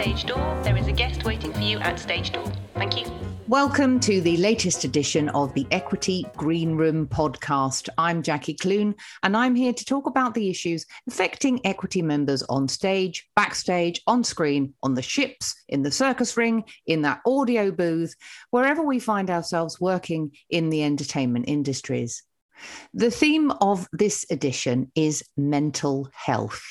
stage door, there is a guest waiting for you at stage door. Thank you. Welcome to the latest edition of the Equity Green Room podcast. I'm Jackie Clune, and I'm here to talk about the issues affecting equity members on stage, backstage, on screen, on the ships, in the circus ring, in that audio booth, wherever we find ourselves working in the entertainment industries. The theme of this edition is mental health.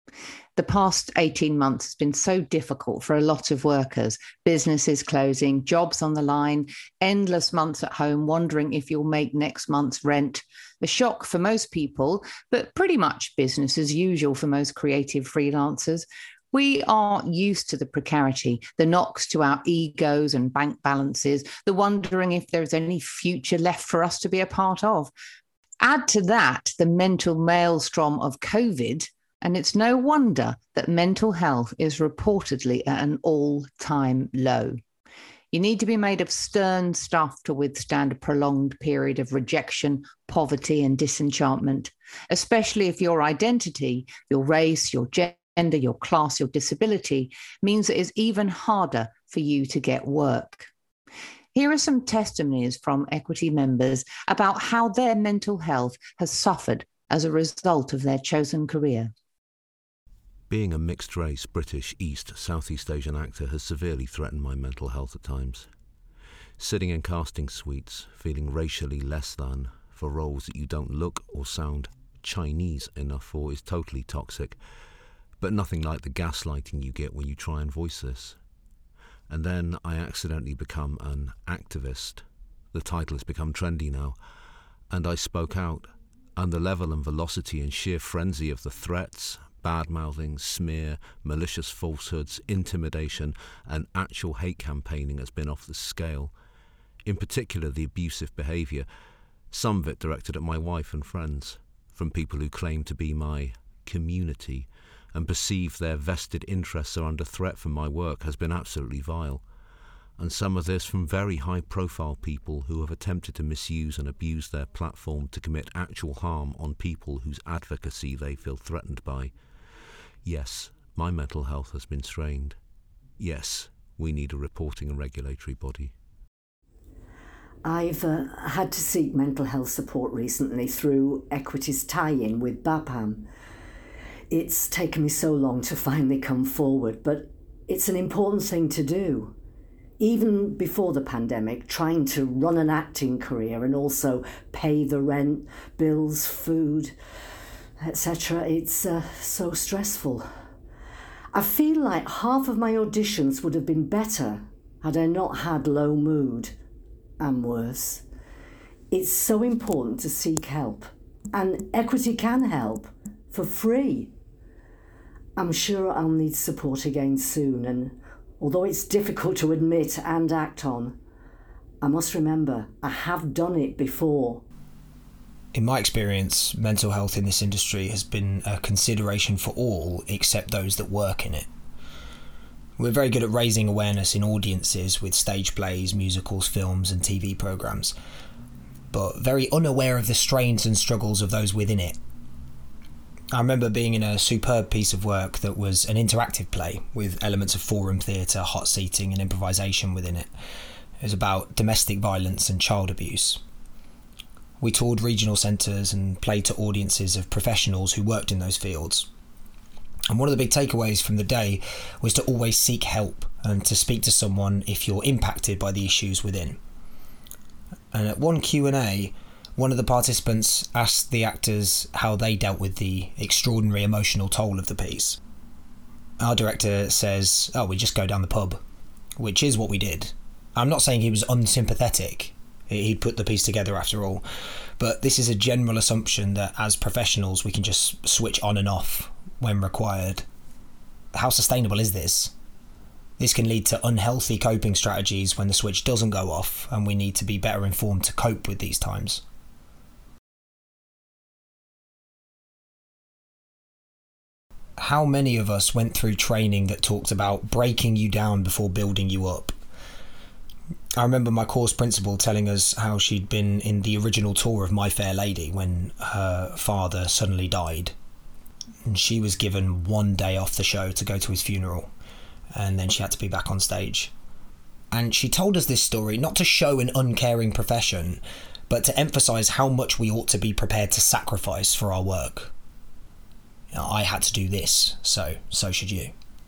The past 18 months has been so difficult for a lot of workers, businesses closing, jobs on the line, endless months at home, wondering if you'll make next month's rent. The shock for most people, but pretty much business as usual for most creative freelancers. We are used to the precarity, the knocks to our egos and bank balances, the wondering if there's any future left for us to be a part of. Add to that the mental maelstrom of COVID, and it's no wonder that mental health is reportedly at an all-time low. You need to be made of stern stuff to withstand a prolonged period of rejection, poverty, and disenchantment, especially if your identity, your race, your gender, your class, your disability means it is even harder for you to get work. Here are some testimonies from Equity members about how their mental health has suffered as a result of their chosen career. Being a mixed-race British East Southeast Asian actor has severely threatened my mental health at times. Sitting in casting suites, feeling racially less than for roles that you don't look or sound Chinese enough for is totally toxic, but nothing like the gaslighting you get when you try and voice this. And then I accidentally become an activist. The title has become trendy now, and I spoke out, and the level and velocity and sheer frenzy of the threats, bad-mouthing, smear, malicious falsehoods, intimidation, and actual hate campaigning has been off the scale. In particular, the abusive behaviour, some of it directed at my wife and friends, from people who claim to be my community and perceive their vested interests are under threat from my work, has been absolutely vile. And some of this from very high-profile people who have attempted to misuse and abuse their platform to commit actual harm on people whose advocacy they feel threatened by. Yes, my mental health has been strained. Yes, we need a reporting and regulatory body. I've had to seek mental health support recently through Equity's tie-in with BAPAM. It's taken me so long to finally come forward, but it's an important thing to do. Even before the pandemic, trying to run an acting career and also pay the rent, bills, food, etc., it's so stressful. I feel like half of my auditions would have been better had I not had low mood, and worse. It's so important to seek help, and Equity can help for free. I'm sure I'll need support again soon, and although it's difficult to admit and act on, I must remember I have done it before. In my experience, mental health in this industry has been a consideration for all except those that work in it. We're very good at raising awareness in audiences with stage plays, musicals, films and TV programmes, but very unaware of the strains and struggles of those within it. I remember being in a superb piece of work that was an interactive play with elements of forum theatre, hot seating and improvisation within it. It was about domestic violence and child abuse. We toured regional centres and played to audiences of professionals who worked in those fields. And one of the big takeaways from the day was to always seek help and to speak to someone if you're impacted by the issues within. And at one Q&A, one of the participants asked the actors how they dealt with the extraordinary emotional toll of the piece. Our director says, we just go down the pub, which is what we did. I'm not saying he was unsympathetic. He'd put the piece together after all. But this is a general assumption that as professionals we can just switch on and off when required. How sustainable is this? This can lead to unhealthy coping strategies when the switch doesn't go off, and we need to be better informed to cope with these times. How many of us went through training that talked about breaking you down before building you up? I remember my course principal telling us how she'd been in the original tour of My Fair Lady when her father suddenly died. And she was given one day off the show to go to his funeral. and then she had to be back on stage. And she told us this story not to show an uncaring profession, but to emphasise how much we ought to be prepared to sacrifice for our work. I had to do this, so should you.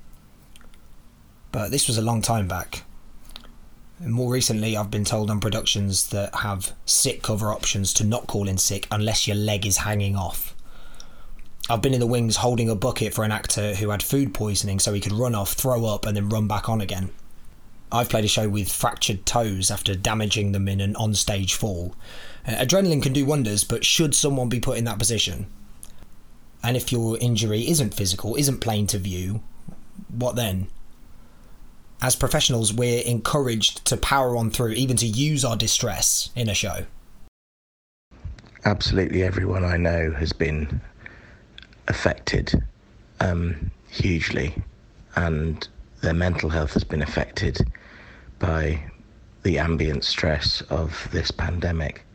But this was a long time back. And more recently, I've been told on productions that have sick cover options to not call in sick unless your leg is hanging off. I've been in the wings holding a bucket for an actor who had food poisoning so he could run off, throw up and then run back on again. I've played a show with fractured toes after damaging them in an on-stage fall. Adrenaline can do wonders, but should someone be put in that position? And if your injury isn't physical, isn't plain to view, what then? As professionals, we're encouraged to power on through, even to use our distress in a show. Absolutely everyone I know has been affected hugely, and their mental health has been affected by the ambient stress of this pandemic.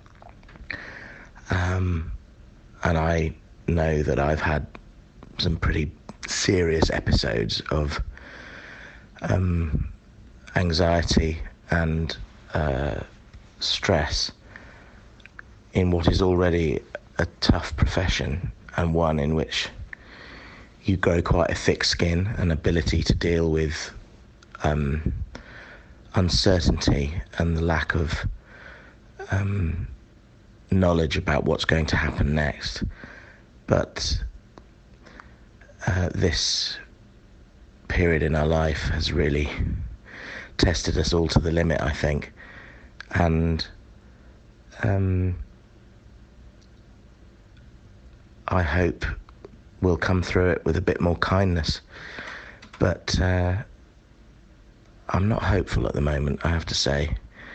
And I know that I've had some pretty serious episodes of anxiety and stress in what is already a tough profession, and one in which you grow quite a thick skin and ability to deal with uncertainty and the lack of knowledge about what's going to happen next. But this period in our life has really tested us all to the limit, I think. And I hope we'll come through it with a bit more kindness. But I'm not hopeful at the moment, I have to say.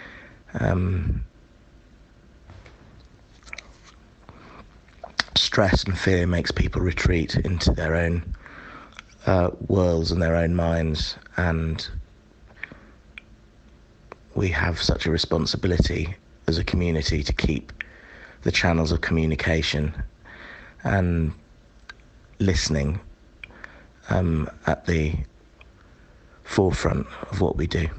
Stress and fear makes people retreat into their own worlds and their own minds, and we have such a responsibility as a community to keep the channels of communication and listening at the forefront of what we do.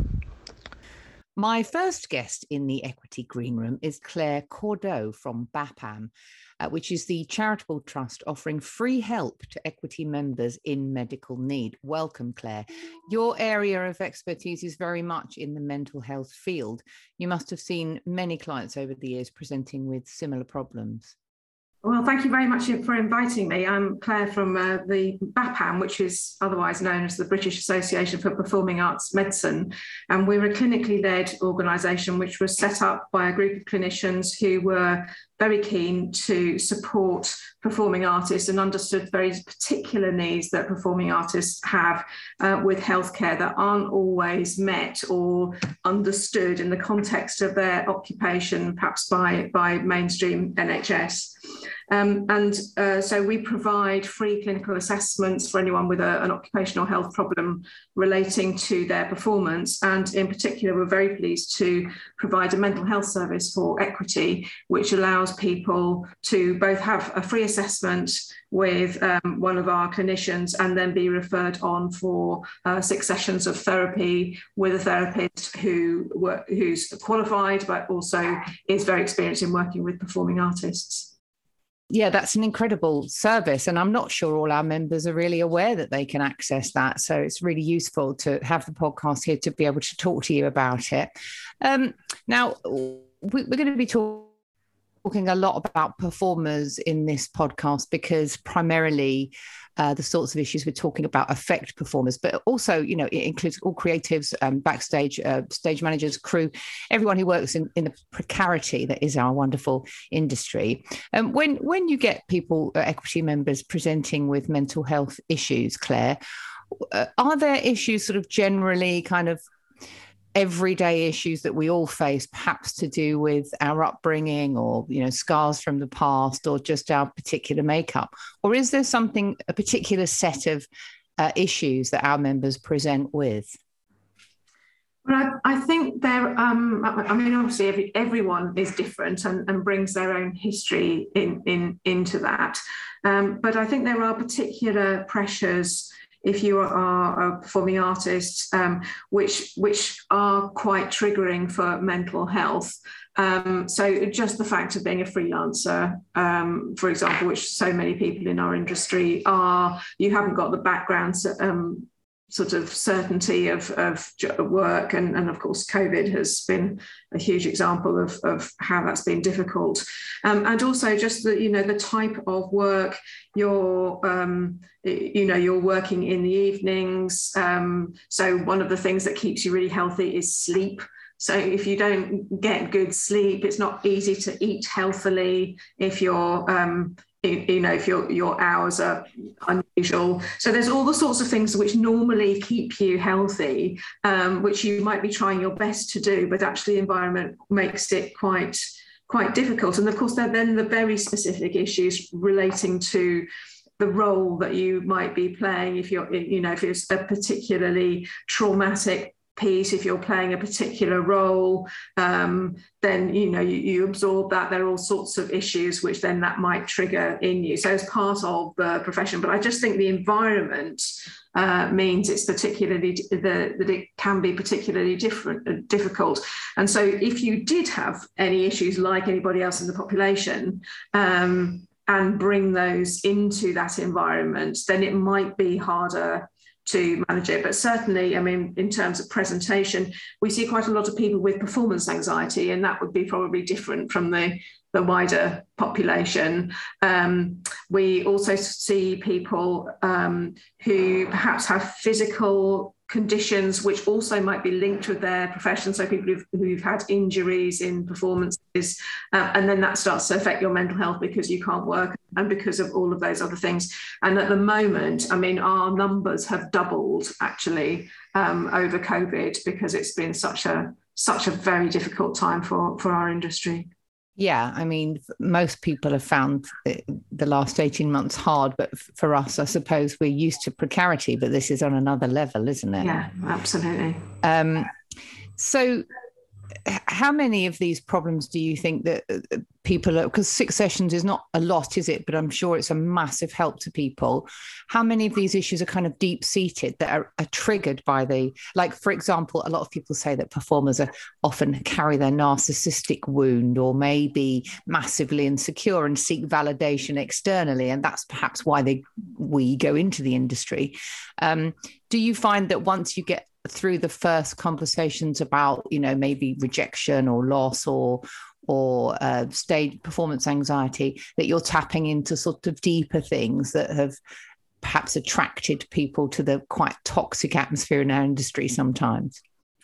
My first guest in the Equity Green Room is Claire Cordeaux from BAPAM, which is the charitable trust offering free help to equity members in medical need. Welcome, Claire. Your area of expertise is very much in the mental health field. You must have seen many clients over the years presenting with similar problems. Well, thank you very much for inviting me. I'm Claire from the BAPAM, which is otherwise known as the British Association for Performing Arts Medicine. And we're a clinically led organisation which was set up by a group of clinicians who were very keen to support performing artists and understood very particular needs that performing artists have with healthcare that aren't always met or understood in the context of their occupation, perhaps by mainstream NHS. So we provide free clinical assessments for anyone with an occupational health problem relating to their performance. And in particular, we're very pleased to provide a mental health service for Equity, which allows people to both have a free assessment with one of our clinicians and then be referred on for 6 sessions of therapy with a therapist who's qualified but also is very experienced in working with performing artists. Yeah, that's an incredible service. And I'm not sure all our members are really aware that they can access that. So it's really useful to have the podcast here to be able to talk to you about it. Now, we're going to be talking a lot about performers in this podcast because primarily the sorts of issues we're talking about affect performers, but also, you know, it includes all creatives, backstage, stage managers, crew, everyone who works in the precarity that is our wonderful industry. When you get people, equity members, presenting with mental health issues, Claire, are there issues sort of generally kind of everyday issues that we all face, perhaps to do with our upbringing or, you know, scars from the past or just our particular makeup? Or is there a particular set of issues that our members present with? Well, I think obviously everyone is different and brings their own history into that. But I think there are particular pressures if you are a performing artist, which are quite triggering for mental health. So just the fact of being a freelancer, for example, which so many people in our industry are, you haven't got the background sort of certainty of work. And of course, COVID has been a huge example of how that's been difficult. And also just the type of work you're working in the evenings. So one of the things that keeps you really healthy is sleep. So if you don't get good sleep, it's not easy to eat healthily if you're, if your hours are unusual. So there's all the sorts of things which normally keep you healthy, which you might be trying your best to do, but actually the environment makes it quite difficult. And of course, then the very specific issues relating to the role that you might be playing, if it's a particularly traumatic piece, if you're playing a particular role, then you absorb that. There are all sorts of issues which then that might trigger in you. So as part of the profession, but I just think the environment means it's particularly that it can be particularly difficult. And so if you did have any issues like anybody else in the population, and bring those into that environment, then it might be harder to manage it. But certainly, I mean, in terms of presentation, we see quite a lot of people with performance anxiety, and that would be probably different from the wider population. We also see people who perhaps have physical conditions which also might be linked with their profession, so people who've had injuries in performances, and then that starts to affect your mental health because you can't work and because of all of those other things. And at the moment, I mean, our numbers have doubled actually over COVID, because it's been such a very difficult time for our industry. Yeah, I mean, most people have found the last 18 months hard, but for us, I suppose we're used to precarity, but this is on another level, isn't it? Yeah, absolutely. So how many of these problems do you think that people are, because 6 sessions is not a lot, is it? But I'm sure it's a massive help to people. How many of these issues are kind of deep-seated that are triggered by like, for example, a lot of people say that performers are often carry their narcissistic wound, or maybe massively insecure and seek validation externally. And that's perhaps why we go into the industry. Do you find that once you get through the first conversations about, maybe rejection or loss or stage performance anxiety, that you're tapping into sort of deeper things that have perhaps attracted people to the quite toxic atmosphere in our industry sometimes?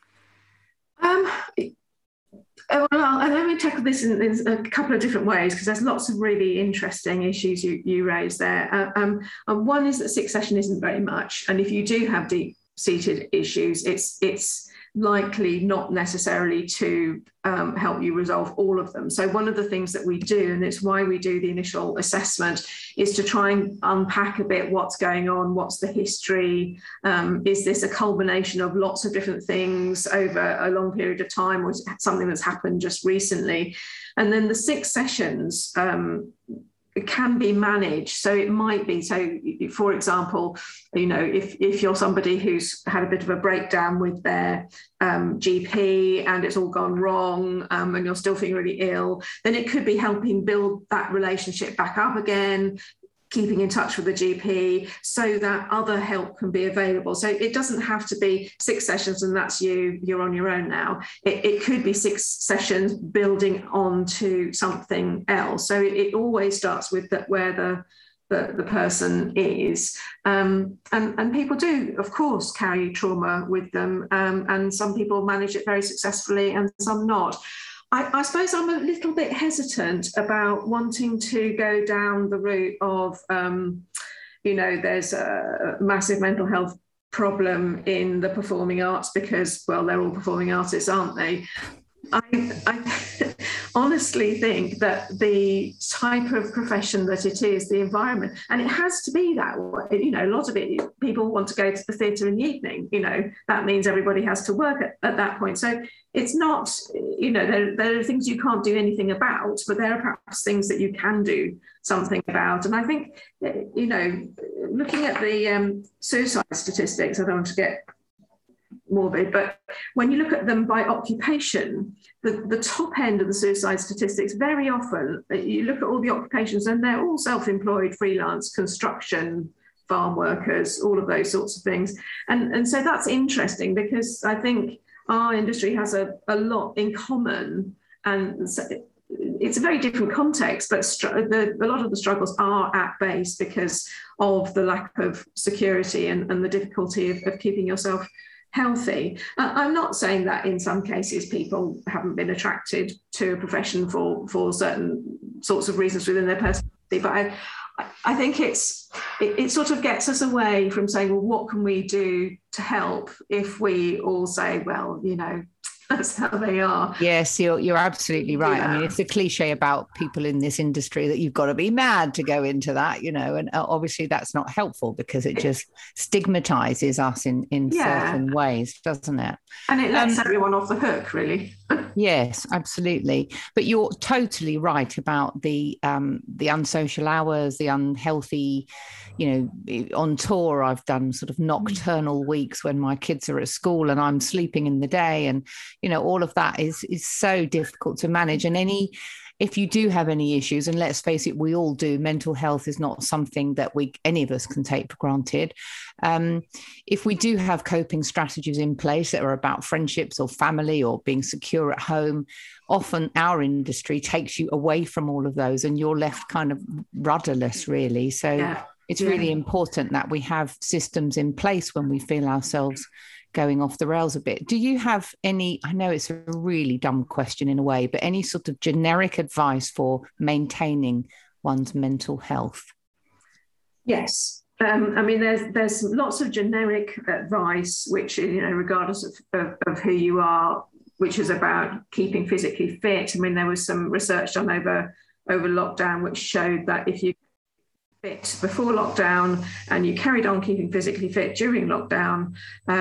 Well, let me tackle this in a couple of different ways, because there's lots of really interesting issues you raised there. And one is that 6 session isn't very much, and if you do have deep-seated issues, it's likely not necessarily to help you resolve all of them. So one of the things that we do, and it's why we do the initial assessment, is to try and unpack a bit what's going on, what's the history, is this a culmination of lots of different things over a long period of time, or is it something that's happened just recently? And then the 6 sessions it can be managed. So it might be, so for example, if you're somebody who's had a bit of a breakdown with their GP and it's all gone wrong, and you're still feeling really ill, then it could be helping build that relationship back up again, keeping in touch with the GP so that other help can be available. So it doesn't have to be 6 sessions and that's you're on your own now. It could be 6 sessions building on to something else. So it always starts with where the person is. And people do, of course, carry trauma with them. And some people manage it very successfully and some not. I suppose I'm a little bit hesitant about wanting to go down the route of, there's a massive mental health problem in the performing arts because, well, they're all performing artists, aren't they? I honestly think that the type of profession that it is, the environment, and it has to be that way. A lot of it, people want to go to the theatre in the evening. That means everybody has to work at that point. So it's not, there are things you can't do anything about, but there are perhaps things that you can do something about. And I think, looking at the suicide statistics, I don't want to get morbid, but when you look at them by occupation, the top end of the suicide statistics, very often you look at all the occupations and they're all self-employed, freelance, construction, farm workers, all of those sorts of things. And so that's interesting, because I think our industry has a lot in common, and it's a very different context, but a lot of the struggles are at base because of the lack of security and the difficulty of keeping yourself healthy. I'm not saying that in some cases people haven't been attracted to a profession for certain sorts of reasons within their personality, but I think it sort of gets us away from saying, well, what can we do to help, if we all say, well, that's how they are. Yes, you're absolutely right. Yeah. I mean, it's a cliche about people in this industry that you've got to be mad to go into that, and obviously that's not helpful, because it just stigmatizes us in certain ways, doesn't it? And it lets everyone off the hook, really. Yes, absolutely. But you're totally right about the unsocial hours, the unhealthy, on tour, I've done sort of nocturnal weeks when my kids are at school and I'm sleeping in the day, and all of that is so difficult to manage. And if you do have any issues, and let's face it, we all do, mental health is not something that any of us can take for granted. If we do have coping strategies in place that are about friendships or family or being secure at home, often our industry takes you away from all of those and you're left kind of rudderless, really. So it's really important that we have systems in place when we feel ourselves going off the rails a bit. Do you have any, I know it's a really dumb question in a way, but any sort of generic advice for maintaining one's mental health? Yes. There's lots of generic advice, which, regardless of who you are, which is about keeping physically fit. There was some research done over lockdown, which showed that if you fit before lockdown and you carried on keeping physically fit during lockdown,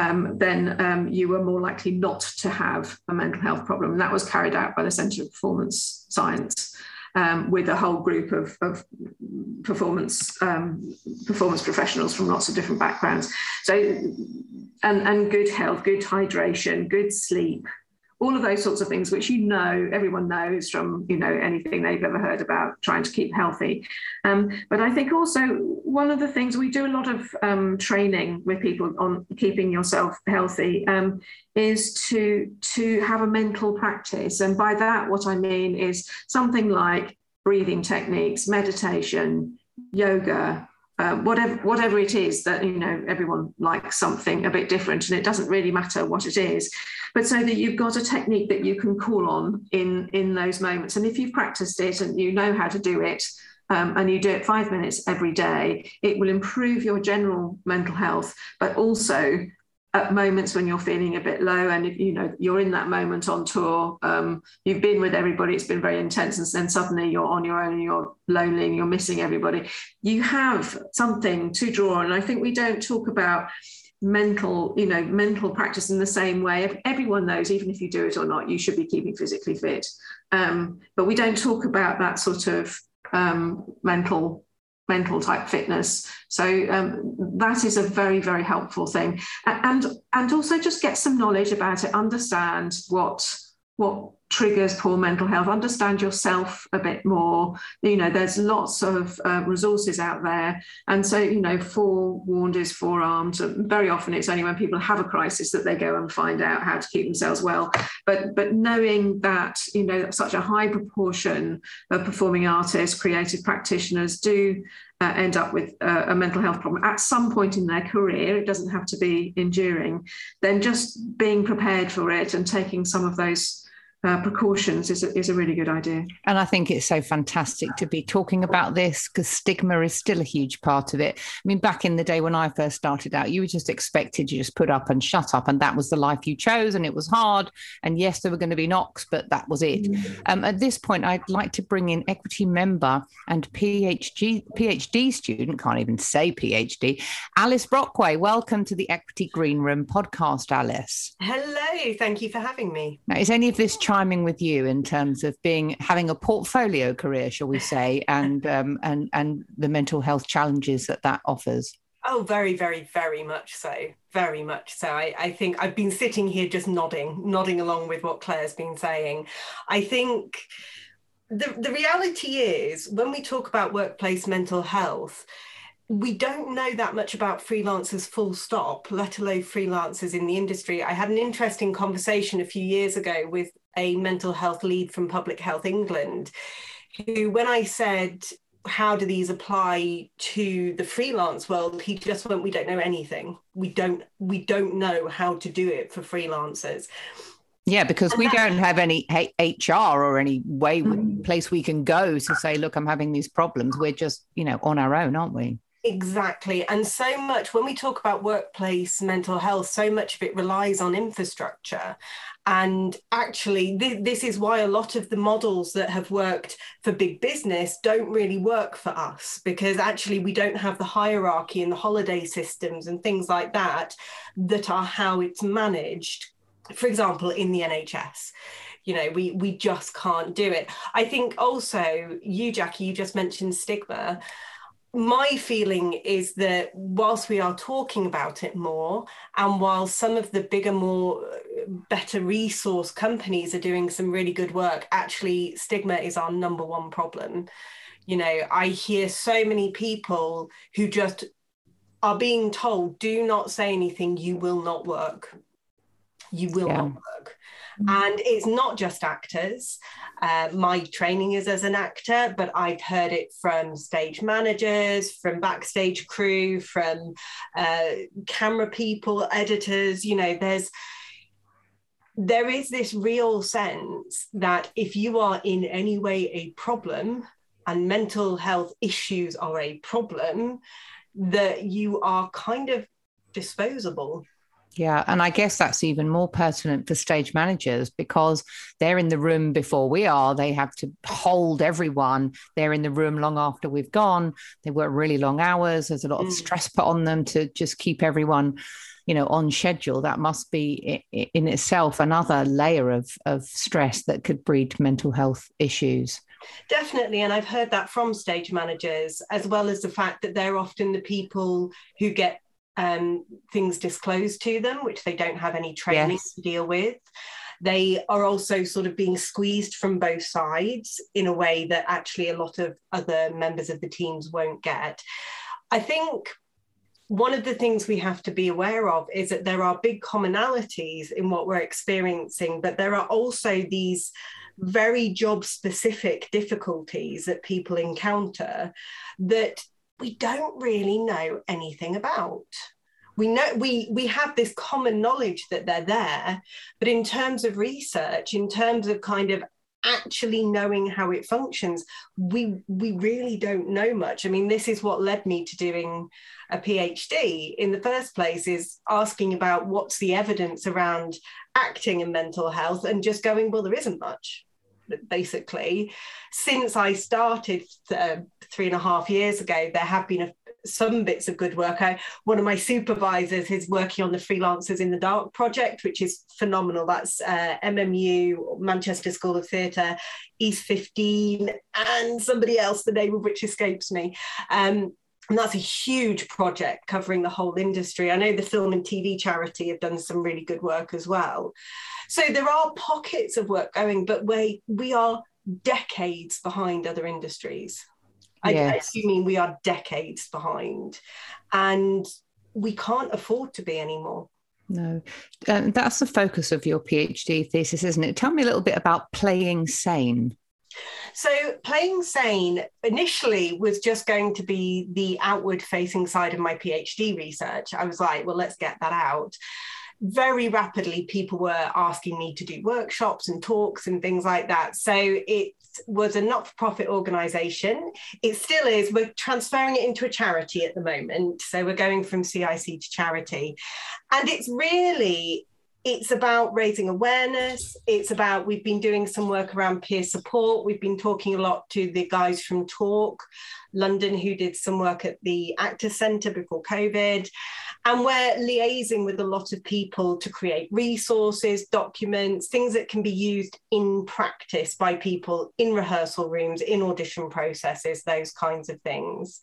then you were more likely not to have a mental health problem. And that was carried out by the Centre of Performance Science with a whole group of performance professionals from lots of different backgrounds. So, and good health, good hydration, good sleep, all of those sorts of things, which everyone knows from anything they've ever heard about trying to keep healthy. But I think also one of the things, we do a lot of training with people on keeping yourself healthy, is to have a mental practice. And by that, what I mean is something like breathing techniques, meditation, yoga, whatever it is that, everyone likes something a bit different, and it doesn't really matter what it is, but so that you've got a technique that you can call on in those moments. And if you've practiced it and you know how to do it, and you do it 5 minutes every day, it will improve your general mental health, but also at moments when you're feeling a bit low, and if you're in that moment on tour, you've been with everybody, it's been very intense, and then suddenly you're on your own and you're lonely and you're missing everybody, you have something to draw on. And I think we don't talk about mental practice in the same way. Everyone knows, even if you do it or not, you should be keeping physically fit, but we don't talk about that sort of mental type fitness. So that is a very, very helpful thing. And also just get some knowledge about it, understand what triggers poor mental health, understand yourself a bit more. There's lots of resources out there. And so, forewarned is forearmed. Very often it's only when people have a crisis that they go and find out how to keep themselves well. But knowing that, such a high proportion of performing artists, creative practitioners do end up with a mental health problem at some point in their career, it doesn't have to be enduring, then just being prepared for it and taking some of those precautions is a really good idea. And I think it's so fantastic to be talking about this, because stigma is still a huge part of it. Back in the day when I first started out, you were just expected to just put up and shut up, and that was the life you chose, and it was hard. And yes, there were going to be knocks, but that was it. At this point, I'd like to bring in Equity member and PhD student, can't even say PhD, Alice Brockway. Welcome to the Equity Green Room podcast, Alice. Hello, thank you for having me. Now, is any of this timing with you in terms of having a portfolio career, shall we say, and the mental health challenges that offers? Oh, very, very, very much so. Very much so. I think I've been sitting here just nodding along with what Claire's been saying. I think the reality is, when we talk about workplace mental health, we don't know that much about freelancers full stop, let alone freelancers in the industry. I had an interesting conversation a few years ago with a mental health lead from Public Health England, who, when I said, how do these apply to the freelance world, he just went, we don't know anything. We don't know how to do it for freelancers. Yeah, because we don't have any HR or any place we can go to say, look, I'm having these problems. We're just, on our own, aren't we? Exactly. And so much, when we talk about workplace mental health, so much of it relies on infrastructure. And actually, this is why a lot of the models that have worked for big business don't really work for us, because actually we don't have the hierarchy and the holiday systems and things like that are how it's managed. For example, in the NHS, we just can't do it. I think also Jackie, you just mentioned stigma. My feeling is that whilst we are talking about it more, and while some of the bigger, better resource companies are doing some really good work, actually stigma is our number one problem. I hear so many people who just are being told, do not say anything, you will not work. You will not work. And it's not just actors. My training is as an actor, but I've heard it from stage managers, from backstage crew, from camera people, editors. There is this real sense that if you are in any way a problem, and mental health issues are a problem, that you are kind of disposable. Yeah, and I guess that's even more pertinent for stage managers, because they're in the room before we are. They have to hold everyone. They're in the room long after we've gone. They work really long hours. There's a lot of stress put on them to just keep everyone, on schedule. That must be in itself another layer of stress that could breed mental health issues. Definitely. And I've heard that from stage managers, as well as the fact that they're often the people who get things disclosed to them, which they don't have any training to deal with. They are also sort of being squeezed from both sides in a way that actually a lot of other members of the teams won't get. I think one of the things we have to be aware of is that there are big commonalities in what we're experiencing, but there are also these very job-specific difficulties that people encounter that we don't really know anything about. We know we have this common knowledge that they're there, but in terms of research, in terms of kind of actually knowing how it functions, we really don't know much. I mean, this is what led me to doing a PhD in the first place, is asking about what's the evidence around acting and mental health, and just going, well, there isn't much. Basically, since I started 3.5 years ago, there have been some bits of good work. One of my supervisors is working on the Freelancers in the Dark project, which is phenomenal. That's MMU, Manchester School of Theatre, East 15, and somebody else, the name of which escapes me. And that's a huge project covering the whole industry. I know the Film and TV Charity have done some really good work as well. So there are pockets of work going, but we are decades behind other industries. Yes. I do mean we are decades behind, and we can't afford to be anymore. No, that's the focus of your PhD thesis, isn't it? Tell me a little bit about Playing Sane. So Playing Sane initially was just going to be the outward-facing side of my PhD research. I was like, well, let's get that out. Very rapidly, people were asking me to do workshops and talks and things like that. So it was a not-for-profit organisation. It still is. We're transferring it into a charity at the moment. So we're going from CIC to charity. And it's really it's about raising awareness. It's about, we've been doing some work around peer support. We've been talking a lot to the guys from Talk London, who did some work at the Actors Centre before COVID. And we're liaising with a lot of people to create resources, documents, things that can be used in practice by people in rehearsal rooms, in audition processes, those kinds of things.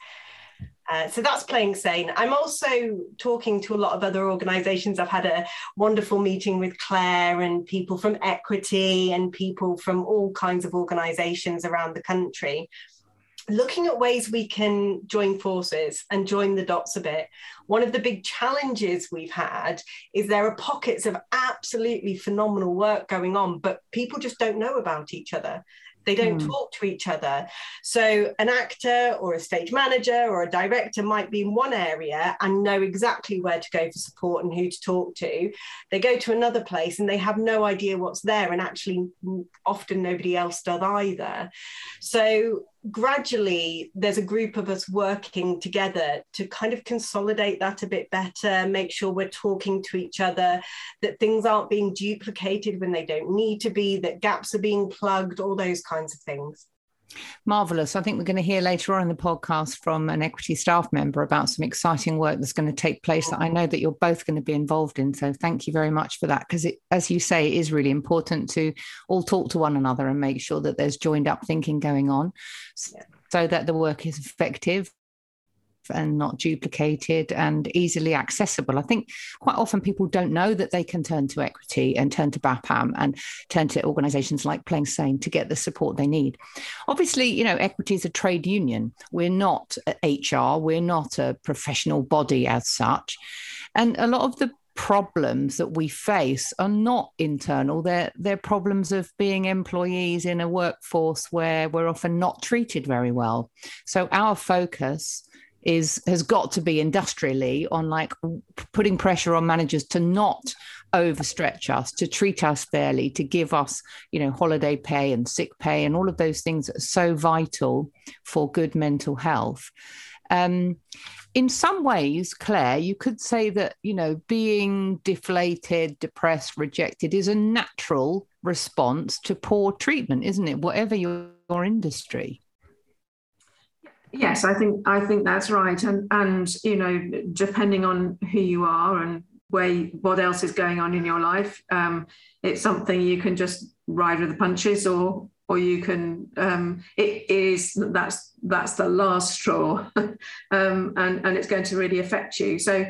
So that's Playing Sane. I'm also talking to a lot of other organisations. I've had a wonderful meeting with Claire and people from Equity and people from all kinds of organisations around the country, looking at ways we can join forces and join the dots a bit. One of the big challenges we've had is there are pockets of absolutely phenomenal work going on, but people just don't know about each other. They don't talk to each other. So an actor or a stage manager or a director might be in one area and know exactly where to go for support and who to talk to. They go to another place and they have no idea what's there, and actually often nobody else does either. So gradually there's a group of us working together to kind of consolidate that a bit better, make sure we're talking to each other, that things aren't being duplicated when they don't need to be, that gaps are being plugged, all those kinds of things. Marvellous. I think we're going to hear later on in the podcast from an Equity staff member about some exciting work that's going to take place that I know that you're both going to be involved in. So thank you very much for that, because as you say, it is really important to all talk to one another and make sure that there's joined up thinking going on so that the work is effective and not duplicated and easily accessible. I think quite often people don't know that they can turn to Equity and turn to BAPAM and turn to organisations like Playing Sane to get the support they need. Obviously, Equity is a trade union. We're not HR. We're not a professional body as such. And a lot of the problems that we face are not internal. They're problems of being employees in a workforce where we're often not treated very well. So our focus has got to be industrially on putting pressure on managers to not overstretch us, to treat us fairly, to give us, holiday pay and sick pay and all of those things that are so vital for good mental health. In some ways, Claire, you could say that, being deflated, depressed, rejected is a natural response to poor treatment, isn't it? Whatever your industry. Yes, I think that's right, and depending on who you are and what else is going on in your life, it's something you can just ride with the punches, or you can that's the last straw, and it's going to really affect you. So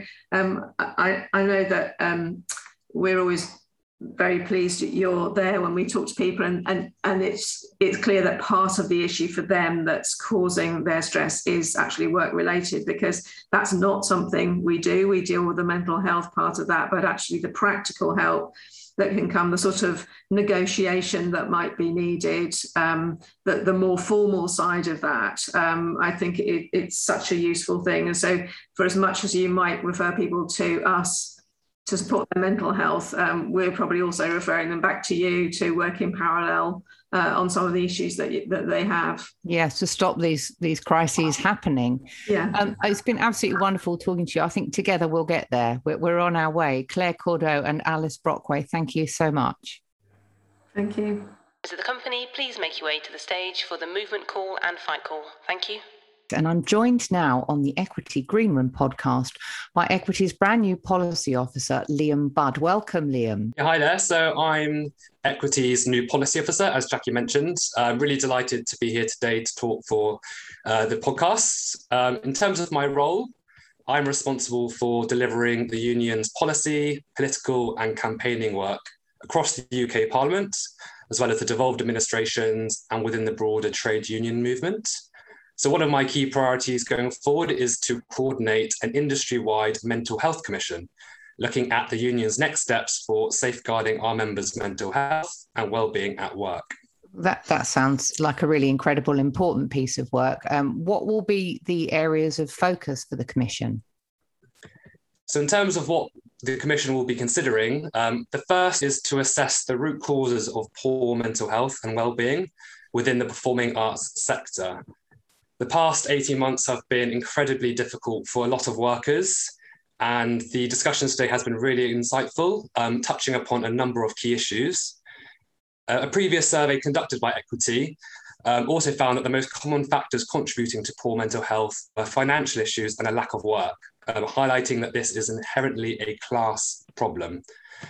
I know that we're always very pleased that you're there when we talk to people, and it's clear that part of the issue for them that's causing their stress is actually work related, because that's not something we do. We deal with the mental health part of that, but actually the practical help that can come, the sort of negotiation that might be needed, the more formal side of that, I think it's such a useful thing. And so for as much as you might refer people to us to support their mental health, we're probably also referring them back to you to work in parallel on some of the issues that they have. Yes, to stop these crises happening. Yeah, it's been absolutely wonderful talking to you. I think together we'll get there. We're on our way. Claire Cordeaux and Alice Brockway, thank you so much. Thank you. To the company, please make your way to the stage for the movement call and fight call. Thank you. And I'm joined now on the Equity Green Room podcast by Equity's brand new policy officer, Liam Budd. Welcome, Liam. Yeah, hi there. So I'm Equity's new policy officer, as Jackie mentioned. I'm really delighted to be here today to talk for the podcast. In terms of my role, I'm responsible for delivering the union's policy, political and campaigning work across the UK Parliament, as well as the devolved administrations and within the broader trade union movement. So one of my key priorities going forward is to coordinate an industry-wide mental health commission, looking at the union's next steps for safeguarding our members' mental health and well-being at work. That sounds like a really incredible, important piece of work. What will be the areas of focus for the commission? So in terms of what the commission will be considering, the first is to assess the root causes of poor mental health and well-being within the performing arts sector. The past 18 months have been incredibly difficult for a lot of workers, And the discussion today has been really insightful, touching upon a number of key issues. A previous survey conducted by Equity also found that the most common factors contributing to poor mental health are financial issues and a lack of work, highlighting that this is inherently a class problem.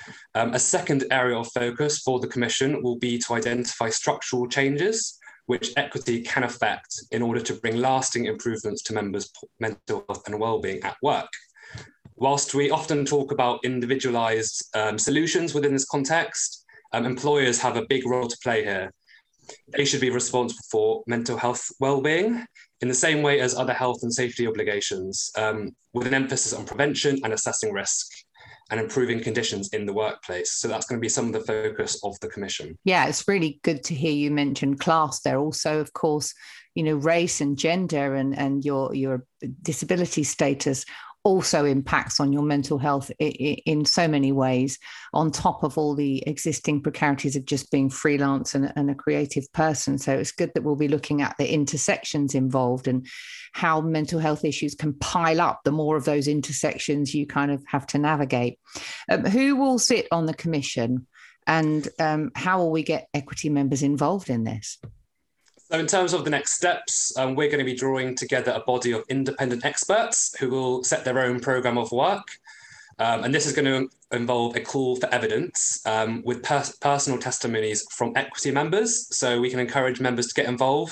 A second area of focus for the Commission will be to identify structural changes which Equity can affect in order to bring lasting improvements to members' mental health and wellbeing at work. Whilst we often talk about individualised solutions within this context, employers have a big role to play here. They should be responsible for mental health wellbeing in the same way as other health and safety obligations, with an emphasis on prevention and assessing risk and improving conditions in the workplace. So that's going to be some of the focus of the Commission. Yeah, it's really good to hear you mention class there. Also, of course, race and gender and your disability status also impacts on your mental health in so many ways, on top of all the existing precarities of just being freelance and a creative person. So it's good that we'll be looking at the intersections involved and how mental health issues can pile up the more of those intersections you kind of have to navigate. Who will sit on the Commission, and how will we get Equity members involved in this? So in terms of the next steps, we're going to be drawing together a body of independent experts who will set their own programme of work. And this is going to involve a call for evidence with personal testimonies from Equity members. So we can encourage members to get involved.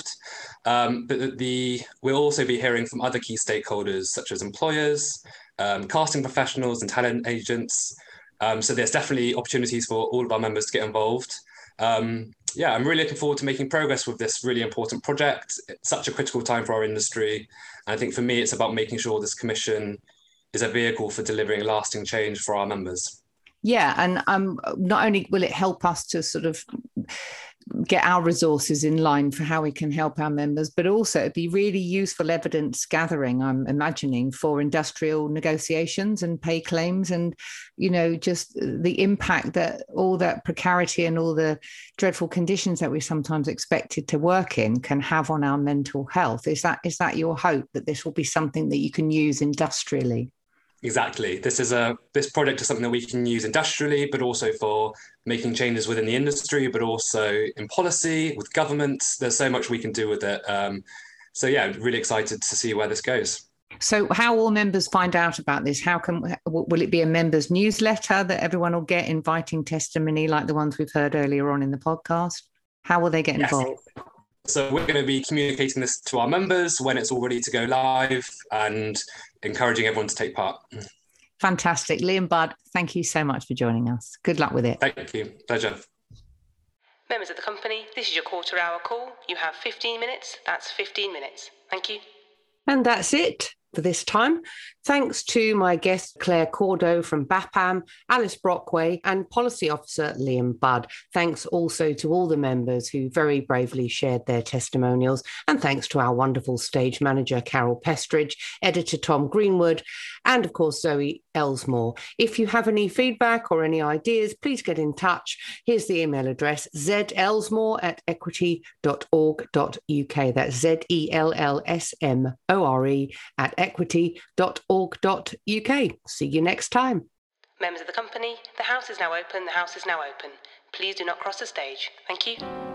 But we'll also be hearing from other key stakeholders, such as employers, casting professionals and talent agents. So there's definitely opportunities for all of our members to get involved. I'm really looking forward to making progress with this really important project. It's such a critical time for our industry. And I think for me, it's about making sure this Commission is a vehicle for delivering lasting change for our members. Yeah, and not only will it help us to sort of get our resources in line for how we can help our members, but also it'd be really useful evidence gathering, I'm imagining, for industrial negotiations and pay claims, and just the impact that all that precarity and all the dreadful conditions that we're sometimes expected to work in can have on our mental health. Is that your hope, that this will be something that you can use industrially? Exactly. This project is something that we can use industrially, but also for making changes within the industry, but also in policy, with governments. There's so much we can do with it. Really excited to see where this goes. So how will members find out about this? Will it be a members' newsletter that everyone will get, inviting testimony like the ones we've heard earlier on in the podcast? How will they get involved? So we're going to be communicating this to our members when it's all ready to go live and encouraging everyone to take part. Fantastic. Liam Budd, thank you so much for joining us. Good luck with it. Thank you. Pleasure. Members of the company, this is your quarter-hour call. You have 15 minutes. That's 15 minutes. Thank you. And that's it for this time. Thanks to my guest Claire Cordo from BAPAM, Alice Brockway and Policy Officer Liam Budd. Thanks also to all the members who very bravely shared their testimonials, and thanks to our wonderful stage manager Carol Pestridge, editor Tom Greenwood, and of course Zoe Elsmore. If you have any feedback or any ideas, please get in touch. Here's the email address: zelsmore@equity.org.uk. That's ZELLSMORE@equity.org.uk. See you next time. Members of the company, the house is now open. The house is now open. Please do not cross the stage. Thank you.